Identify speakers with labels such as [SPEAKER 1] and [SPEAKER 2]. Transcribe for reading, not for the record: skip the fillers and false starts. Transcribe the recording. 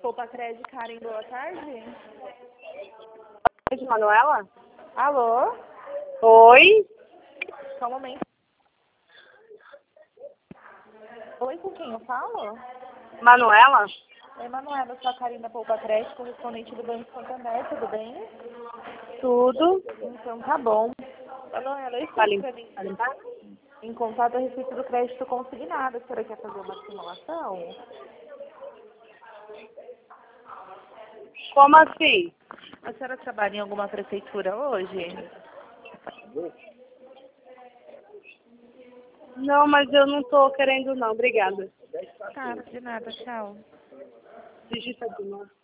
[SPEAKER 1] Poupa Crédito, Karen, boa tarde.
[SPEAKER 2] Oi, Manuela?
[SPEAKER 1] Alô?
[SPEAKER 2] Oi?
[SPEAKER 1] Só um momento. Oi, com quem eu falo?
[SPEAKER 2] Manuela?
[SPEAKER 1] Oi, Manuela, eu sou a Karen da Poupa Crédito, correspondente do Banco Santander, tudo bem?
[SPEAKER 2] Tudo?
[SPEAKER 1] Então tá bom. Manuela, eu
[SPEAKER 2] Tá
[SPEAKER 1] estou
[SPEAKER 2] limpo? Tá
[SPEAKER 1] entrando
[SPEAKER 2] limpado?
[SPEAKER 1] em contato a respeito do crédito consignado. A senhora quer fazer uma simulação?
[SPEAKER 2] Como assim?
[SPEAKER 1] A senhora trabalha em alguma prefeitura hoje?
[SPEAKER 2] Não, mas eu não tô querendo não, obrigada.
[SPEAKER 1] Tá, de nada, tchau.
[SPEAKER 2] Digita de novo.